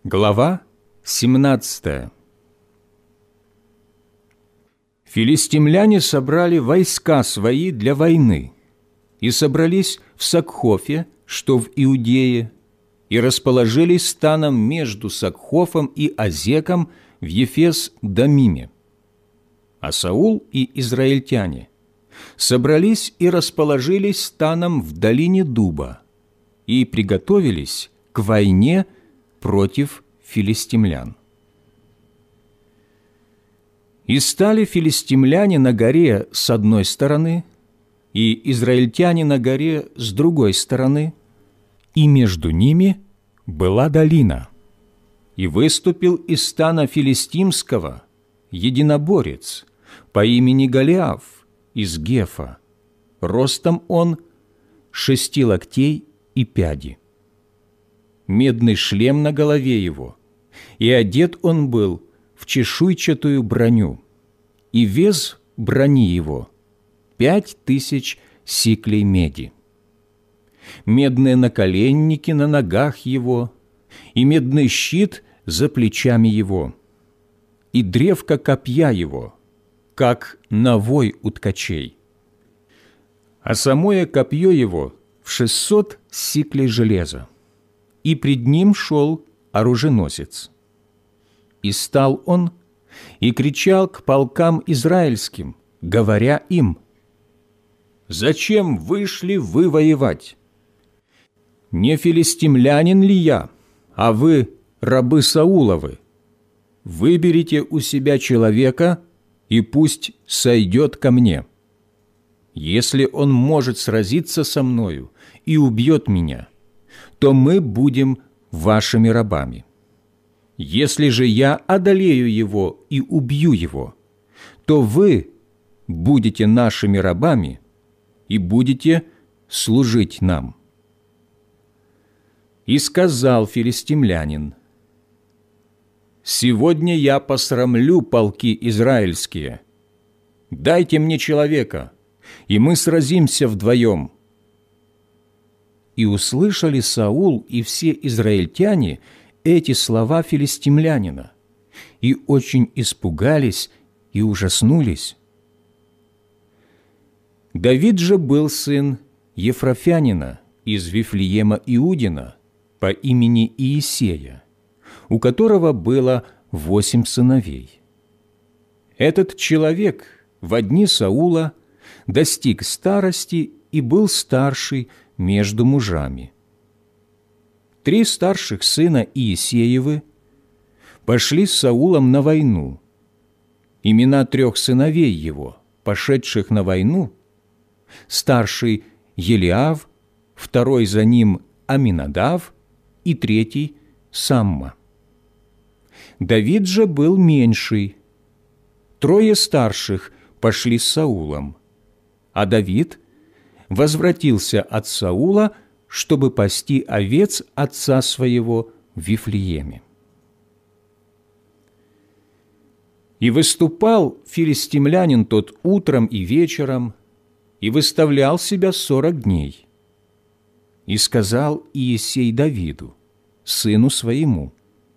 Глава 17. Филистимляне собрали войска свои для войны и собрались в Сакхофе, что в Иудее, и расположились станом между Сакхофом и Азеком в Ефес-Дамиме. А Саул и израильтяне собрались и расположились станом в долине Дуба и приготовились к войне против филистимлян. И стали филистимляне на горе с одной стороны, и израильтяне на горе с другой стороны, и между ними была долина. И выступил из стана филистимского единоборец по имени Голиаф из Гефа, ростом он 6 локтей и пяди. Медный шлем на голове его, и одет он был в чешуйчатую броню, и вес брони его 5000 сиклей меди. Медные наколенники на ногах его, и медный щит за плечами его, и древко копья его, как навой у ткачей. А самое копье его в 600 сиклей железа. И пред ним шел оруженосец. И стал он, и кричал к полкам израильским, говоря им: «Зачем вышли вы воевать? Не филистимлянин ли я, а вы рабы Сауловы? Выберите у себя человека, и пусть сойдет ко мне. Если он может сразиться со мною и убьет меня, то мы будем вашими рабами. Если же я одолею его и убью его, то вы будете нашими рабами и будете служить нам». И сказал филистимлянин: «Сегодня я посрамлю полки израильские. Дайте мне человека, и мы сразимся вдвоем». И услышали Саул и все израильтяне эти слова филистимлянина, и очень испугались и ужаснулись. Давид же был сын Ефрафянина из Вифлеема Иудина по имени Иисея, у которого было 8 сыновей. Этот человек во дни Саула достиг старости и был старший между мужами. 3 старших сына Иисеевы пошли с Саулом на войну. Имена 3 сыновей его, пошедших на войну: старший Елиав, второй за ним Аминадав и 3 Самма. Давид же был меньший. 3 старших пошли с Саулом, а Давид возвратился от Саула, чтобы пасти овец отца своего в Вифлееме. И выступал филистимлянин тот утром и вечером, и выставлял себя 40 дней. И сказал Иисей Давиду, сыну своему: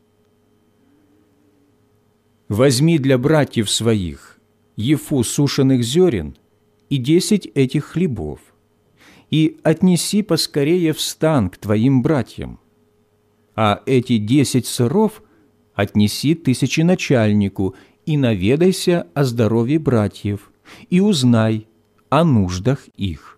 «Возьми для братьев своих ефу сушеных зерен и 10 этих хлебов, и отнеси поскорее в стан к твоим братьям, а эти 10 сыров отнеси тысяченачальнику и наведайся о здоровье братьев, и узнай о нуждах их».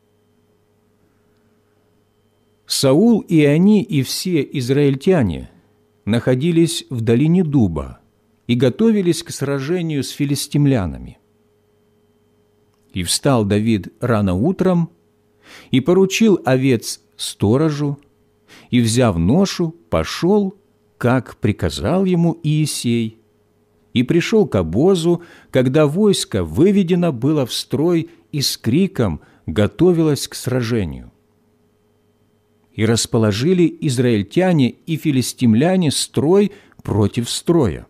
Саул и они, и все израильтяне находились в долине Дуба и готовились к сражению с филистимлянами. И встал Давид рано утром, и поручил овец сторожу, и, взяв ношу, пошел, как приказал ему Иисей, и пришел к обозу, когда войско выведено было в строй и с криком готовилось к сражению. И расположили израильтяне и филистимляне строй против строя.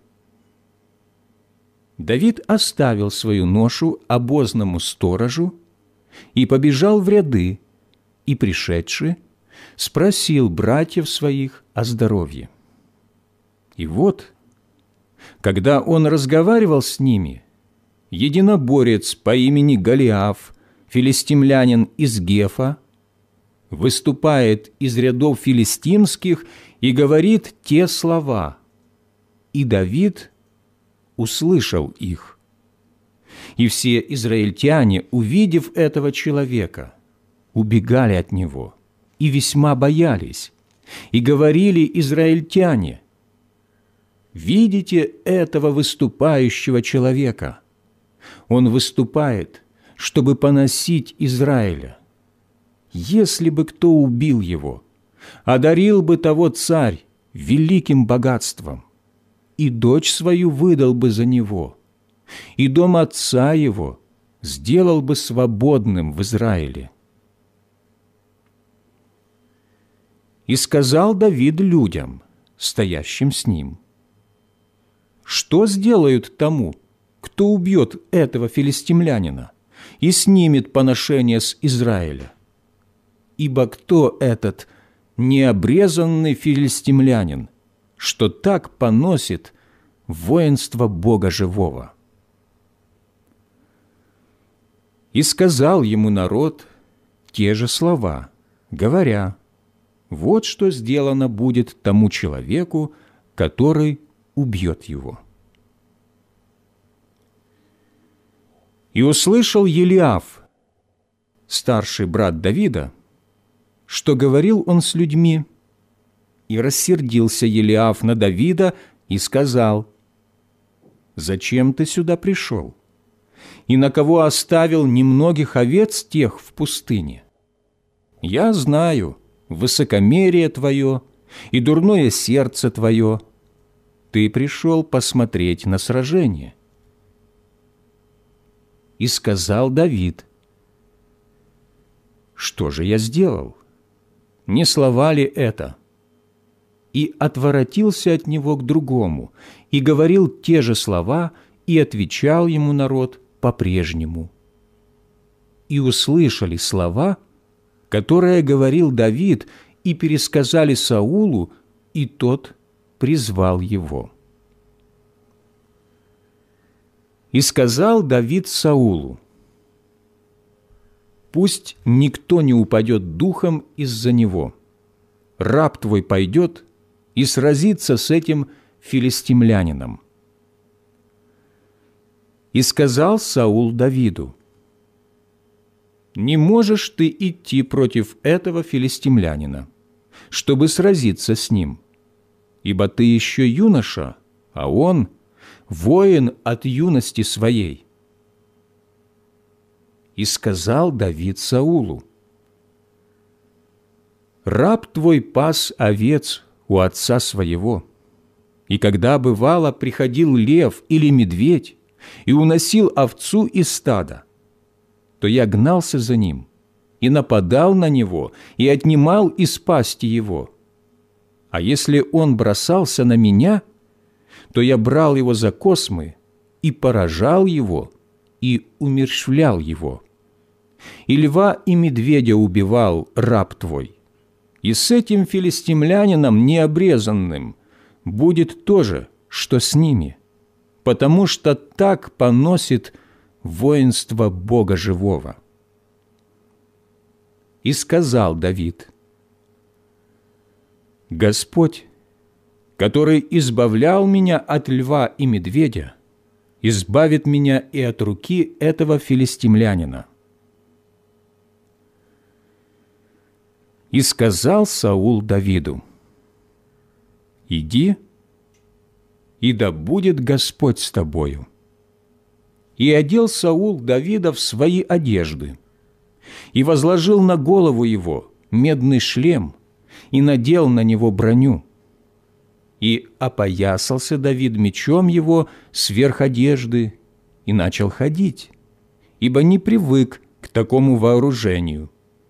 Давид оставил свою ношу обозному сторожу и побежал в ряды, и, пришедши, спросил братьев своих о здоровье. И вот, когда он разговаривал с ними, единоборец по имени Голиаф, филистимлянин из Гефа, выступает из рядов филистимских и говорит те слова, и Давид услышал их. И все израильтяне, увидев этого человека, убегали от него и весьма боялись, и говорили израильтяне: «Видите этого выступающего человека? Он выступает, чтобы поносить Израиля. Если бы кто убил его, одарил бы того царь великим богатством, и дочь свою выдал бы за него, и дом отца его сделал бы свободным в Израиле». И сказал Давид людям, стоящим с ним: «Что сделают тому, кто убьет этого филистимлянина и снимет поношение с Израиля? Ибо кто этот необрезанный филистимлянин, что так поносит воинство Бога живого?» И сказал ему народ те же слова, говоря: «Вот что сделано будет тому человеку, который убьет его». И услышал Елиаф, старший брат Давида, что говорил он с людьми, и рассердился Елиаф на Давида и сказал: «Зачем ты сюда пришел? И на кого оставил немногих овец тех в пустыне? Я знаю высокомерие твое и дурное сердце твое. Ты пришел посмотреть на сражение». И сказал Давид: «Что же я сделал? Не слова ли это?» И отворотился от него к другому, и говорил те же слова, и отвечал ему народ по-прежнему. И услышали слова, которые говорил Давид, и пересказали Саулу, и тот призвал его. И сказал Давид Саулу: «Пусть никто не упадет духом из-за него. Раб твой пойдет и сразится с этим филистимлянином». И сказал Саул Давиду: «Не можешь ты идти против этого филистимлянина, чтобы сразиться с ним, ибо ты еще юноша, а он воин от юности своей». И сказал Давид Саулу: «Раб твой пас овец у отца своего, и когда, бывало, приходил лев или медведь и уносил овцу из стада, то я гнался за ним и нападал на него и отнимал из пасти его. А если он бросался на меня, то я брал его за космы и поражал его и умерщвлял его. И льва и медведя убивал раб твой. И с этим филистимлянином необрезанным будет то же, что с ними, потому что так поносит воинство Бога живого». И сказал Давид: «Господь, который избавлял меня от льва и медведя, избавит меня и от руки этого филистимлянина». И сказал Саул Давиду: «Иди, и да будет Господь с тобою». И одел Саул Давида в свои одежды, и возложил на голову его медный шлем, и надел на него броню. И опоясался Давид мечом его сверх одежды и начал ходить, ибо не привык к такому вооружению.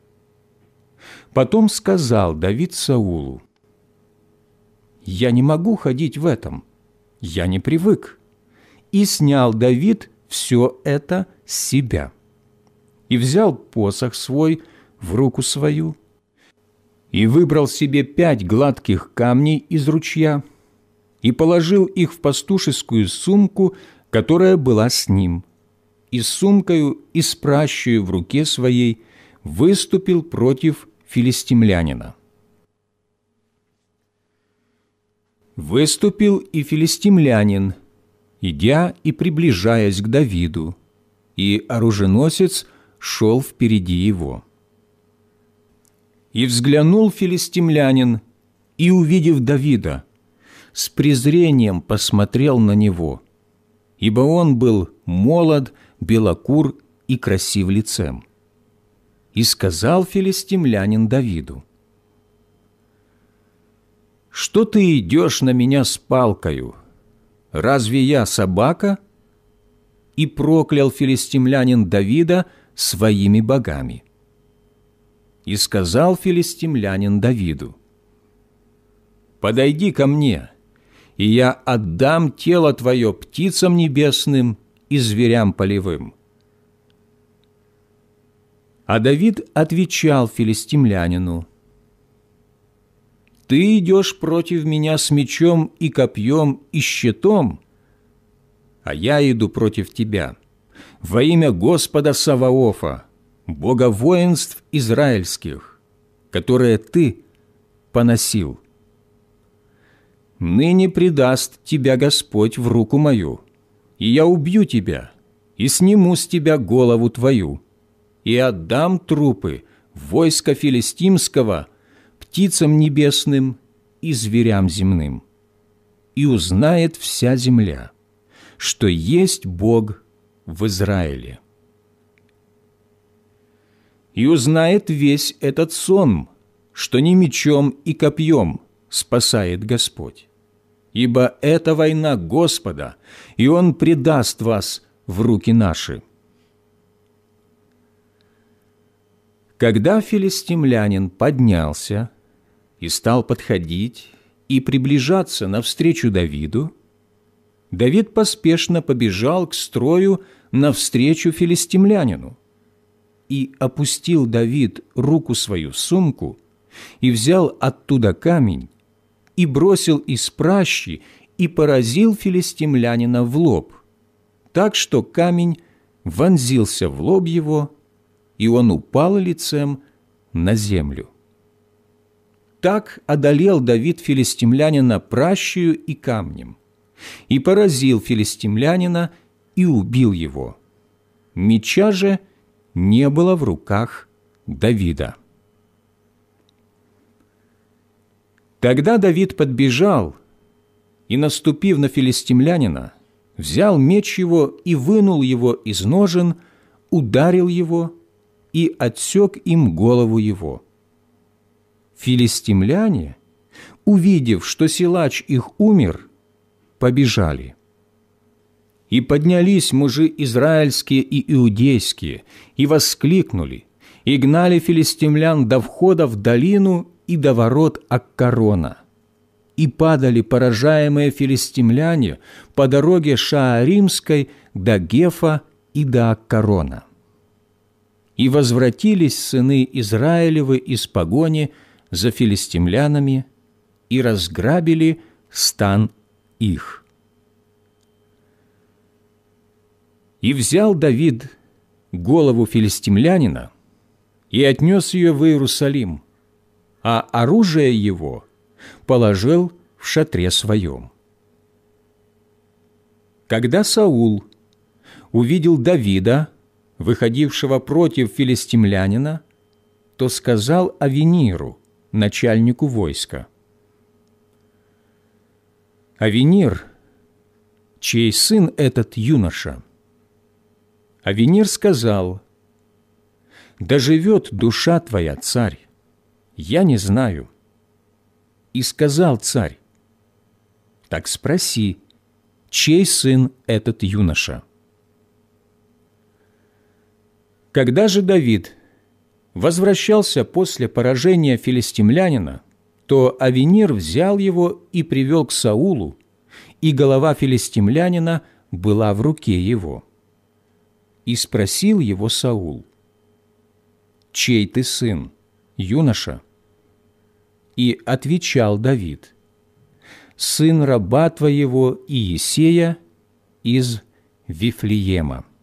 Потом сказал Давид Саулу: «Я не могу ходить в этом, я не привык». И снял Давид все это с себя, и взял посох свой в руку свою, и выбрал себе 5 гладких камней из ручья, и положил их в пастушескую сумку, которая была с ним, и с сумкою и с пращею в руке своей выступил против филистимлянина. Выступил и филистимлянин, идя и приближаясь к Давиду, и оруженосец шел впереди его. И взглянул филистимлянин, и, увидев Давида, с презрением посмотрел на него, ибо он был молод, белокур и красив лицем. И сказал филистимлянин Давиду: «Что ты идешь на меня с палкою? Разве я собака?» И проклял филистимлянин Давида своими богами. И сказал филистимлянин Давиду: «Подойди ко мне, и я отдам тело твое птицам небесным и зверям полевым». А Давид отвечал филистимлянину: «Ты идешь против меня с мечом и копьем и щитом, а я иду против тебя во имя Господа Саваофа, Бога воинств израильских, которое ты поносил. Ныне предаст тебя Господь в руку мою, и я убью тебя, и сниму с тебя голову твою, и отдам трупы войска филистимского птицам небесным и зверям земным. И узнает вся земля, что есть Бог в Израиле. И узнает весь этот сон, что не мечом и копьем спасает Господь, ибо это война Господа, и Он предаст вас в руки наши». Когда филистимлянин поднялся и стал подходить и приближаться навстречу Давиду, Давид поспешно побежал к строю навстречу филистимлянину. И опустил Давид руку свою в сумку, и взял оттуда камень, и бросил из пращи, и поразил филистимлянина в лоб, так что камень вонзился в лоб его, и он упал лицем на землю. Так одолел Давид филистимлянина пращею и камнем, и поразил филистимлянина, и убил его. Меча же не было в руках Давида. Тогда Давид подбежал и, наступив на филистимлянина, взял меч его и вынул его из ножен, ударил его и отсек им голову его. Филистимляне, увидев, что силач их умер, побежали. И поднялись мужи израильские и иудейские, и воскликнули, и гнали филистимлян до входа в долину и до ворот Аккарона. И падали поражаемые филистимляне по дороге Шааримской до Гефа и до Аккарона. И возвратились сыны Израилевы из погони за филистимлянами и разграбили стан их. И взял Давид голову филистимлянина и отнес ее в Иерусалим, а оружие его положил в шатре своем. Когда Саул увидел Давида, выходившего против филистимлянина, то сказал Авениру, начальнику войска: «Авенир, чей сын этот юноша?» Авенир сказал: «Да живет душа твоя, царь, я не знаю». И сказал царь: «Так спроси, чей сын этот юноша?» Когда же Давид возвращался после поражения филистимлянина, то Авенир взял его и привел к Саулу, и голова филистимлянина была в руке его. И спросил его Саул: «Чей ты сын, юноша?» И отвечал Давид: сын раба твоего Иисея из Вифлеема».